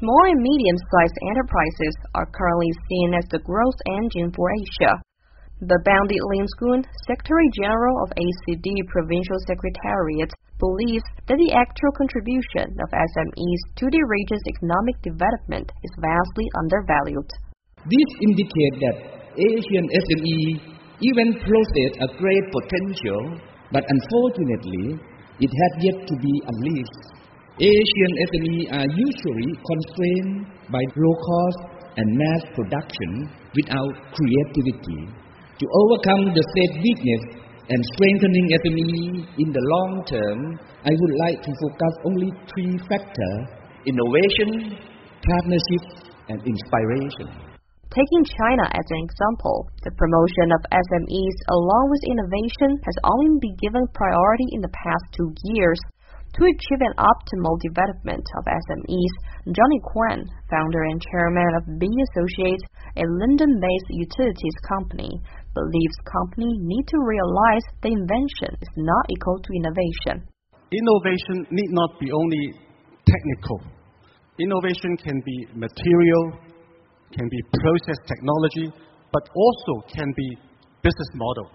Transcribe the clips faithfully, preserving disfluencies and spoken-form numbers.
Small and medium-sized enterprises are currently seen as the growth engine for Asia. But Bandit Linskoon, Secretary General of A C D Provincial Secretariat, believes that the actual contribution of S M Es to the region's economic development is vastly undervalued. This indicates that Asian S M E even possess a great potential, but unfortunately, it has yet to be unleashed. Asian S M Es are usually constrained by low cost and mass production without creativity. To overcome the said weakness and strengthening S M E in the long term, I would like to focus only three factors: innovation, partnership, and inspiration. Taking China as an example, the promotion of S M Es along with innovation has only been given priority in the past two years. To achieve an optimal development of S M Es, Johnny Quan, founder and chairman of B Associates, a London-based utilities company, believes companies need to realize that invention is not equal to innovation. Innovation need not be only technical. Innovation can be material, can be process technology, but also can be business model.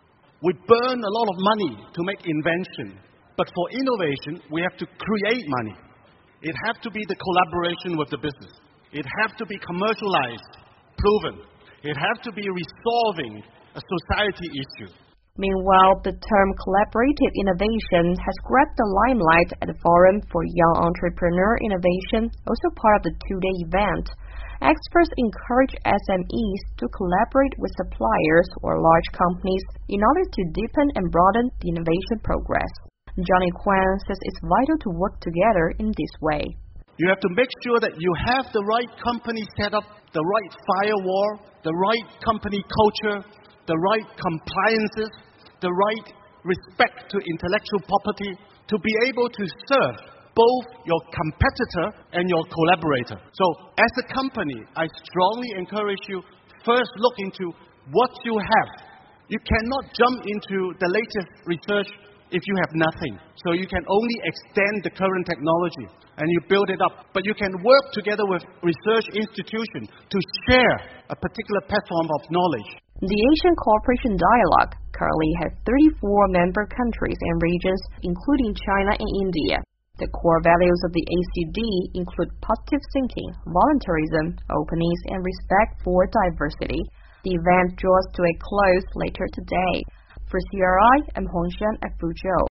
We burn a lot of money to make invention, but for innovation, we have to create money. It has to be the collaboration with the business. It has to be commercialized, proven. It has to be resolving a society issue. Meanwhile, the term collaborative innovation has grabbed the limelight at the Forum for Young Entrepreneur Innovation, also part of the two-day event. Experts encourage S M Es to collaborate with suppliers or large companies in order to deepen and broaden the innovation progress. Johnny Quan says it's vital to work together in this way. You have to make sure that you have the right company setup, the right firewall, the right company culture, the right compliances, the right respect to intellectual property to be able to serve both your competitor and your collaborator. So as a company, I strongly encourage you, first look into what you have. You cannot jump into the latest research if you have nothing. So you can only extend the current technology and you build it up. But you can work together with research institutions to share a particular platform of knowledge. The Asian Cooperation Dialogue currently has thirty-four member countries and regions, including China and India. The core values of the A C D include positive thinking, voluntarism, openness, and respect for diversity. The event draws to a close later today. For C R I, I'm Hongshan at Fuzhou.